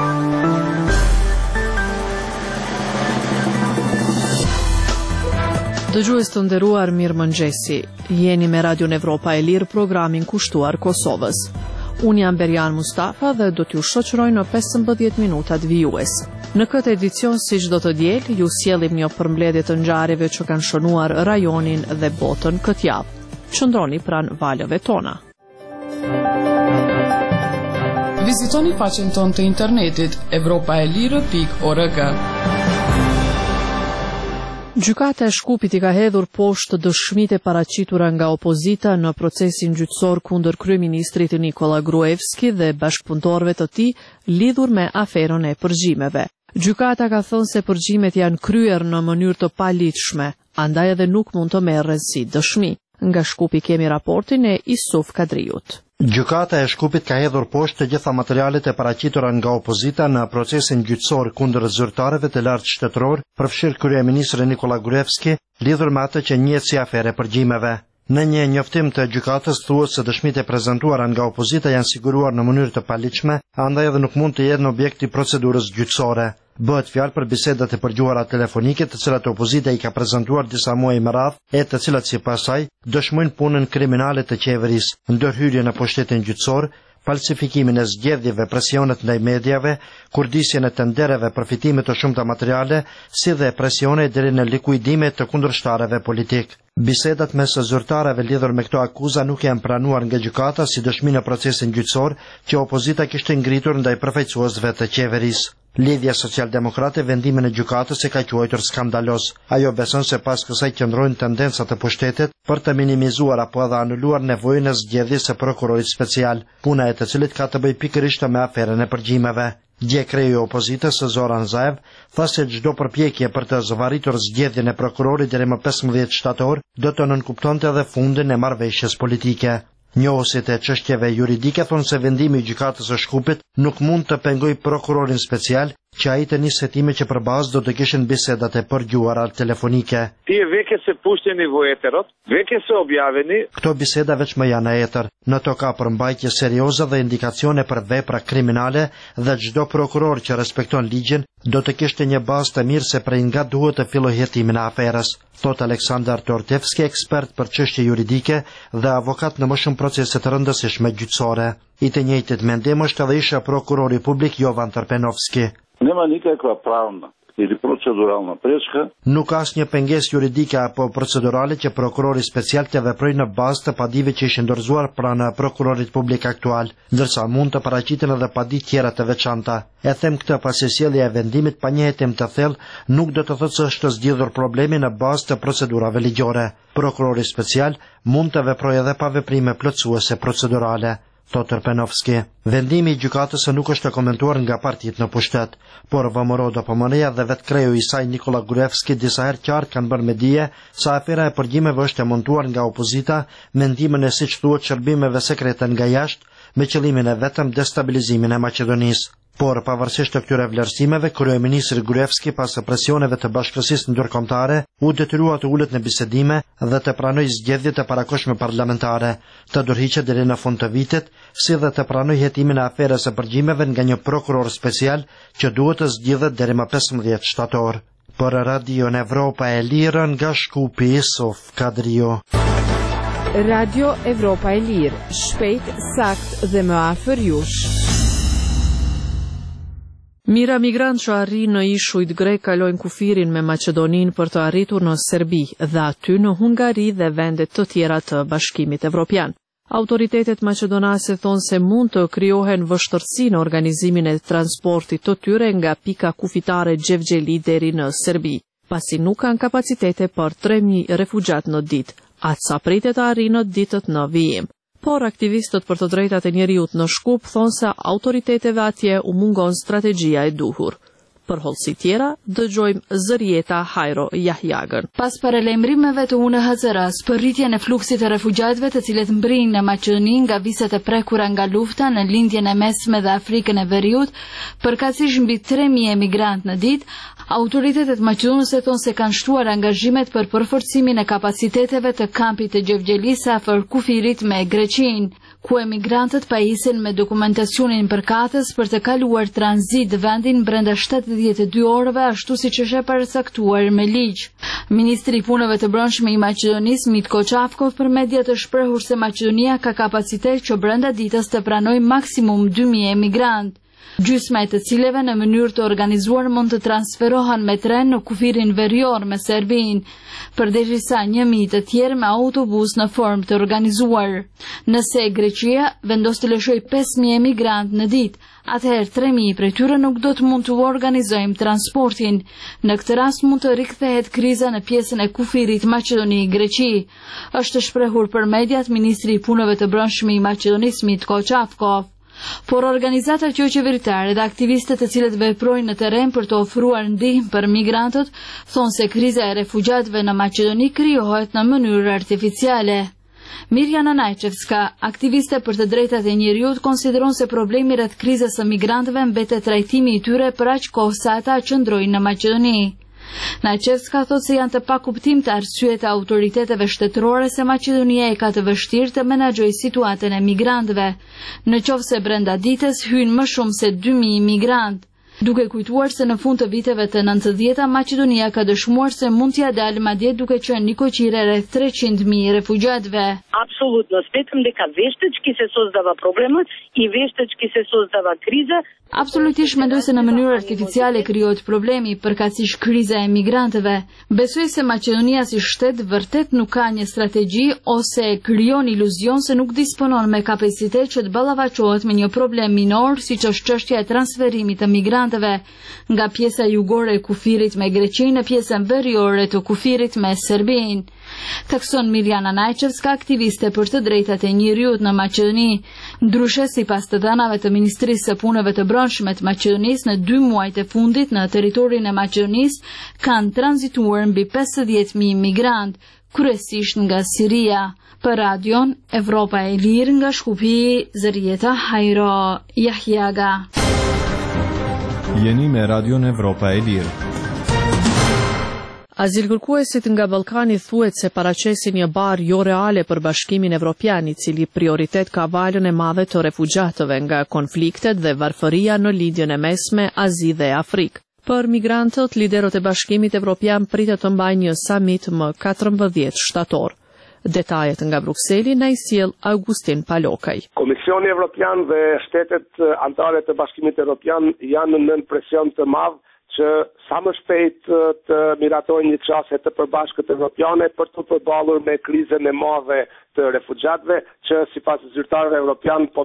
Dëgjues të nderuar, mirëmëngjesi. Jeni me Radion Evropa e Lirë, programin kushtuar Kosovës. Unë jam Berjan Mustafa dhe do t'ju shoqëroj në 15 minutat vijues. Në këtë edicion, si çdo të diel, ju sjellim një përmbledhje të ngjarjeve që kanë shënuar rajonin dhe botën këtë javë. Qëndroni pranë valëve tona. Vizitoni faqen tonë të internetit evropaelire.org. Gjykata e Shkupit i ka hedhur poshtë dëshmitë e paraqitura nga opozita në procesin gjyqësor kundër kryeministrit Nikola Gruevski dhe bashkëpunëtorëve të tij lidhur me aferën e përgjimeve. Gjykata ka thënë se përgjimet janë kryer në mënyrë të paligjshme, andaj edhe nuk mund të merren si dëshmi. Nga Shkupi kemi raportin e Isuf Kadriut. Gjykata e Shkupit ka hedhur poshtë të gjitha materialet e paraqitura nga opozita në procesin gjyqësor kundër zyrtarëve të lartë shtetëror, përfshirë kryeministri Nikola Gruevski, lidhur me atë që njihet si afere përgjimeve. Në një njoftim të gjykatës thuhet se dëshmitë e prezantuara nga opozita janë siguruar në mënyrë të paligjshme, andaj edhe nuk mund të jenë objekt i procedurës gjyqësore. Bëhet fjalë për bisedat e përgjuara telefonike, të cilat opozita i ka prezantuar disa muaj më radh, e të cilat sipas saj dëshmojnë punën kriminale të qeverisë, ndërhyrje në pushtetin gjyqësor, falsifikimin e zgjedhjeve, presionet ndaj mediave, kurdisjen e tendereve, përfitimet të shumta materiale, si dhe presione deri në likuidime të kundërshtarëve politik. Bisedat mes zyrtarëve lidhur me këto akuza nuk janë pranuar nga gjykata si dëshmi në procesin gjyqësor që opozita kishte ngritur ndaj përfaqësuesve të qeverisë. Lidhja Socialdemokrate vendimin e gjykatës e ka quajtur skandalos. Ajo beson se pas kësaj qëndrojnë tendencat e pushtetit për të minimizuar apo edhe anuluar nevojën e zgjedhjes së prokurorit special, puna e të cilit ka të bëjë pikërisht me aferën e përgjimeve. Kreu i opozitës Zoran Zaev tha se çdo përpjekje për të zvarritur zgjedhjen e prokurorit deri më 15 shtator do të nënkuptonte edhe fundin e marrëveshjes politike. Njohësit e çështjeve juridike thonë se vendimi i gjykatës së Shkupit nuk mund të pengojë prokurorin special, që ai të nisë setime që përballë do të kishin bisedat e përgjuara telefonike. Veke se pušteni u eterot, veke se objaveni. Këto biseda veç më janë në etër. Në to ka përmbajtje serioze dhe indikacione për vepra kriminale dhe çdo prokuror që respekton ligjin do të kishte një bazë të mirë se prej nga duhet të fillojë hetimin e aferës, thot Aleksandar Tortevski, ekspert për çështje juridike dhe avokat në më shumë procese të rëndësishme gjyqësore. I të njëjtit mendim është edhe isha prokurori publik Jovan Trpenovski. Nema nikakva pravna ili proceduralna prečka. Nuk ka asnjë pengesë juridike apo procedurale që prokurori special të veprojë në bazë të padive që ishin dorëzuar pranë prokurorit publik aktual, ndërsa mund të paraqiten edhe padi tjera të veçanta. E them këtë pasi sjellja e vendimit pa një hetim të thellë nuk do të thotë se është zgjidhur problemi në bazë të procedurave ligjore. Prokurori special mund të veprojë edhe pa veprime plotësuese procedurale, thot Trpenovski. Vendimi i gjykatës nuk është komentuar nga partitë në pushtet, por Vomorodo Pomoneja dhe vetë kreu i saj Nikola Gruevski disa herë qartë kanë bërë me dije se afera e përgjimeve është e montuar nga opozita me ndihmën e siç thuhet shërbimeve sekrete nga jashtë me qëllimin e vetëm destabilizimin e Maqedonisë. Por pavarësisht të këtyre vlerësimeve, kryeministri Gruevski pas presioneve të bashkësisë ndërkombëtare u detyrua të ulet në bisedime dhe të pranojë zgjedhjet e parakohshme parlamentare, të dorëhiqet deri në fund të vitit, si dhe të pranojë hetimin e aferës së përgjimeve nga një prokuror special që duhet të zgjidhet deri më 15 shtator. Për Radio Evropa e Lirë nga Shkupi, Isuf Kadriu. Radio Evropa e Lirë, shpejt, sakt dhe më afër jush. Mira migrant që arrin në ishujt grek kalojnë kufirin me Maqedonin për të arritur në Serbi dhe aty në Hungari dhe vendet të tjera të Bashkimit Evropian. Autoritetet maqedonase thonë se mund të krijohen vështirësi në organizimin e transportit të tyre nga pika kufitare Gjevgjeli deri në Serbi, pasi nuk kanë kapacitete për 3.000 refugjat në ditë, atë sa pritet të arrijë në ditët në vijim. Por aktivistët për të drejtat e njeriut në Shkup thonë se autoriteteve atje u mungon strategjia e duhur. Për hollësi tjera, dëgjojmë Zërieta Hajro Jahjagën. Pas paralajmërimeve të UNHCR-s për rritjen e fluksit të refugjatëve të cilët mbrin në Maqedoni nga viset e prekura nga lufta në lindjen e mesme dhe Afrikën e Veriut, përkatësisht mbi 3.000 emigrant në ditë, autoritetet maqedonëse thonë se kanë shtuar angazhimet për përforcimin e kapaciteteve të kampit të Gjevgjelis afër kufirit me Greqinë. ku emigrantët pajisin me dokumentacionin përkatës për të kaluar tranzit vendin brenda 72 orëve, ashtu siç është e përcaktuar me ligj. Ministri i Punëve të Brendshme i Maqedonisë, Mitko Çavkov, për media të shprehur se Maqedonia ka kapacitet që brenda ditës të pranojë maksimum 2000 emigrantë, gjysma e të cilëve në mënyrë të organizuar mund të transferohen me tren në kufirin verior me Serbinë, përderisa 1000 të tjerë me autobus në formë të organizuar. Nëse Greqia vendos të lëshojë 5000 emigrantë në ditë, atëherë 3000 prej tyre nuk do të mund të organizojmë transportin. Në këtë rast mund të rikthehet kriza në pjesën e kufirit Maqedoni-Greqi. Është shprehur për mediat ministri i Punëve të Brendshme i Maqedonisë, Mitko Çavkov. Por organizatat jo qeveritare dhe aktivistët të cilët veprojnë në terren për të ofruar ndihmë për migrantët thonë se kriza e refugjatëve në Maqedoni krijohet në mënyrë artificiale. Mirjana Najčevska, aktiviste për të drejtat e njerëzit, konsideron se problemi rreth krizës së migrantëve mbetet trajtimi i tyre për aq kohë sa ata qëndrojnë në Maqedoni. Najčevska thotë se janë të pakuptimta arsyet e autoriteteve shtetërore se Maqedonia e ka të vështirë të menaxhojë situatën e migrantëve, në qoftë se brenda ditës hyjnë më shumë se 2000 migrantë. Duke kujtuar se në fund të viteve të 90-ta Maqedonia ka dëshmuar se mund t'ia dalë madje duke qenë një koqire rreth 300.000 refugjatëve. Apsolutno, smetëm дека вежте që se создава проблемът и вежте që se создава криза. Absolutisht mendoj se në mënyrë artificiale krijohet problemi, përkatësisht kriza e migrantëve. Besoj se Maqedonia si shtet vërtet nuk ka një strategji ose krijon iluzion se nuk disponon me kapacitet që të ballafaqohet me një problem minor siç është çështja e transferimit të migrantëve nga pjesa jugore e kufirit me Greqinë në pjesën veriore të kufirit me Serbinë. Thekson Mirjana Najčevska, aktiviste për të drejtat e njerëzit në Maqedoni. Ndryshe, sipas të dhënave të Ministrisë së Punëve të Brendshme të Maqedonisë, në 2 muajt e fundit në territorin e Maqedonisë kanë tranzituar mbi 50.000 migrantë, kryesisht nga Siria. Për Radion Evropa e Lirë nga Shkupi, Zërieta Hajro Jahjaga. Jeni me Radion Evropa e Lirë. Azilkërkuesit nga Ballkani thuhet se paraqesin një barë jo reale për Bashkimin Evropian, i cili prioritet ka valën e madhe të refugjatëve nga konfliktet dhe varfëria në lidhjen e mesme Azi dhe Afrikë. Për migrantët, liderët e Bashkimit Evropian pritet të mbajnë një summit më 14 shtator. Detajet nga Brukseli na i sjell Augustin Palokaj. Komisioni Evropian dhe shtetet anëtare të Bashkimit Evropian janë në presion të madh që sa më shpejt të miratojnë një qasje të përbashkët evropiane për të përballur me krizën e madhe të refugjatëve, që sipas zyrtarëve evropian po